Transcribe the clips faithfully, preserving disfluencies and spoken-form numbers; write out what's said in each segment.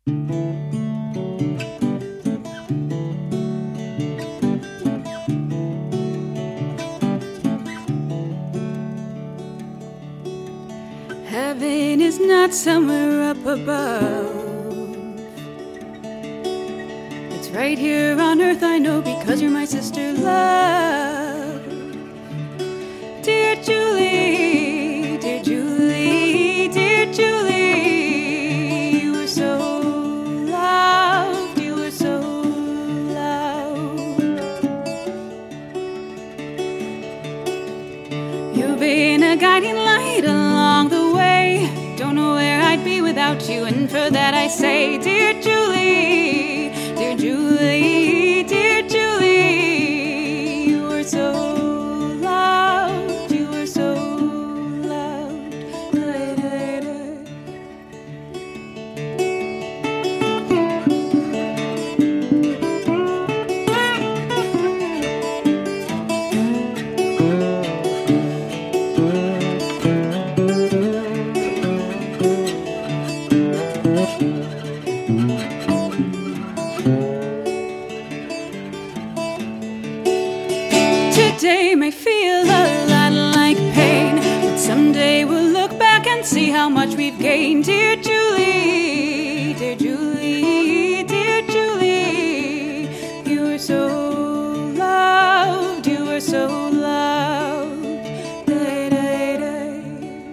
Heaven is not somewhere up above. It's right here on earth, I know, because you're my sister love. Dear Julie, dear Julie, dear Julie, you were so loved, you were so loved. You've been a guiding light along the way. Don't know where I'd be without you, and for that I say, dear Julie, dear Julie, dear Julie, you were so loved, you were so loved. Today may feel a lot like pain, but someday we'll look back and see how much we've gained. Dear Julie, dear Julie, dear Julie, you were so loved, you were so loved. Day, day, day.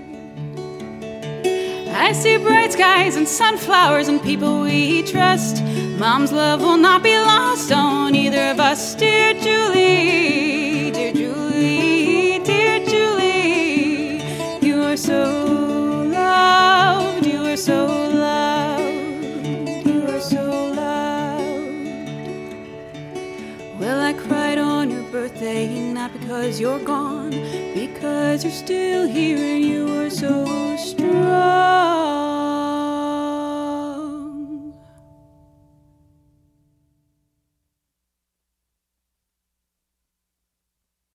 I see bright skies and sunflowers and people we trust. Mom's love will not be lost on either of us. Dear Julie, dear Julie, dear Julie, you are so loved, you are so loved, you are so loved. Well, I cried on your birthday, not because you're gone, because you're still here and you are so